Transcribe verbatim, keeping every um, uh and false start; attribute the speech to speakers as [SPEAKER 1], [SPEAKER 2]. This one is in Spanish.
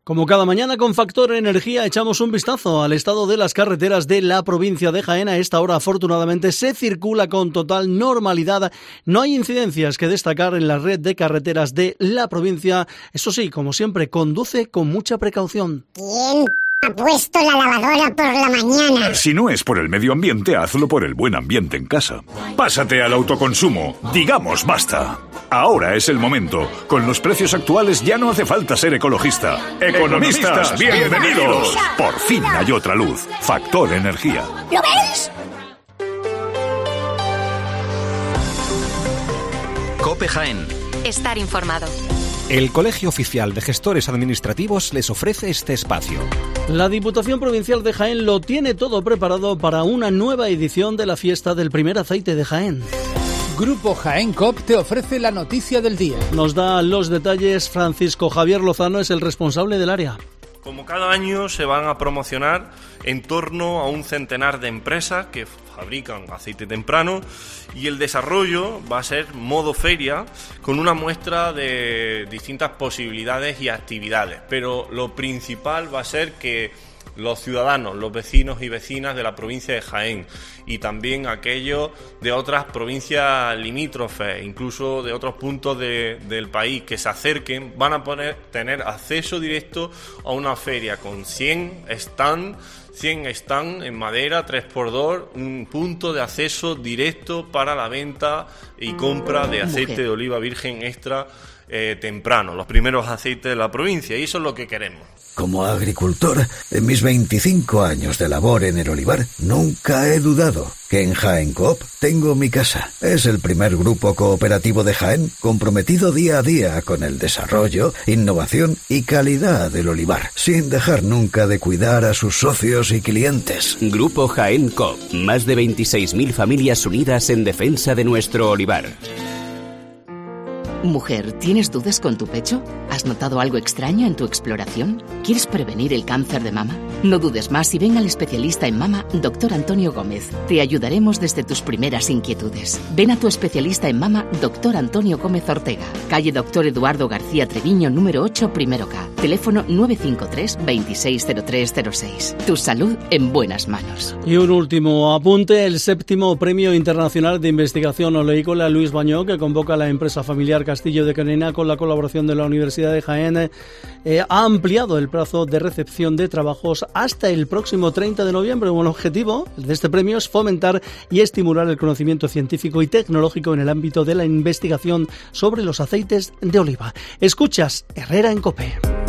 [SPEAKER 1] Como cada mañana con Factor Energía echamos un vistazo al estado de las carreteras de la provincia de Jaén. A esta hora afortunadamente se circula con total normalidad. No hay incidencias que destacar en la red de carreteras de la provincia. Eso sí, como siempre, conduce con mucha precaución.
[SPEAKER 2] ¿Quién ha puesto la lavadora por la mañana?
[SPEAKER 3] Si no es por el medio ambiente, hazlo por el buen ambiente en casa. Pásate al autoconsumo. Digamos basta. Ahora es el momento. Con los precios actuales ya no hace falta ser ecologista. ¡Economistas, bienvenidos! Por fin hay otra luz. Factor Energía.
[SPEAKER 2] ¿Lo veis?
[SPEAKER 4] COPE Jaén.
[SPEAKER 5] Estar informado.
[SPEAKER 4] El Colegio Oficial de Gestores Administrativos les ofrece este espacio.
[SPEAKER 1] La Diputación Provincial de Jaén lo tiene todo preparado para una nueva edición de la fiesta del primer aceite de Jaén.
[SPEAKER 6] Grupo Jaén Coop te ofrece la noticia del día.
[SPEAKER 1] Nos da los detalles Francisco Javier Lozano, es el responsable del área.
[SPEAKER 7] Como cada año se van a promocionar en torno a un centenar de empresas que fabrican aceite temprano y el desarrollo va a ser modo feria con una muestra de distintas posibilidades y actividades, pero lo principal va a ser que los ciudadanos, los vecinos y vecinas de la provincia de Jaén y también aquellos de otras provincias limítrofes, incluso de otros puntos de, del país que se acerquen, van a poder tener acceso directo a una feria con cien stands, cien stands en madera, tres por dos, un punto de acceso directo para la venta y compra de aceite Mujer. de oliva virgen extra eh, temprano, los primeros aceites de la provincia, y eso es lo que queremos.
[SPEAKER 8] Como agricultor, en mis veinticinco años de labor en el olivar, nunca he dudado que en Jaén Coop tengo mi casa. Es el primer grupo cooperativo de Jaén comprometido día a día con el desarrollo, innovación y calidad del olivar, sin dejar nunca de cuidar a sus socios y clientes.
[SPEAKER 9] Grupo Jaén Coop, más de veintiséis mil familias unidas en defensa de nuestro olivar.
[SPEAKER 10] Mujer, ¿tienes dudas con tu pecho? ¿Has notado algo extraño en tu exploración? ¿Quieres prevenir el cáncer de mama? No dudes más y ven al especialista en mama, doctor Antonio Gómez. Te ayudaremos desde tus primeras inquietudes. Ven a tu especialista en mama, doctor Antonio Gómez Ortega. Calle Doctor Eduardo García Treviño, número ocho, primero K. Teléfono nueve cinco tres, veintiséis cero tres cero seis. Tu salud en buenas manos.
[SPEAKER 1] Y un último apunte, el séptimo Premio Internacional de Investigación Oleícola Luis Bañó, que convoca a la empresa familiar Castillo de Canena con la colaboración de la Universidad de Jaén, eh, ha ampliado el plazo de recepción de trabajos hasta el próximo treinta de noviembre. El objetivo de este premio es fomentar y estimular el conocimiento científico y tecnológico en el ámbito de la investigación sobre los aceites de oliva. Escuchas Herrera en COPE.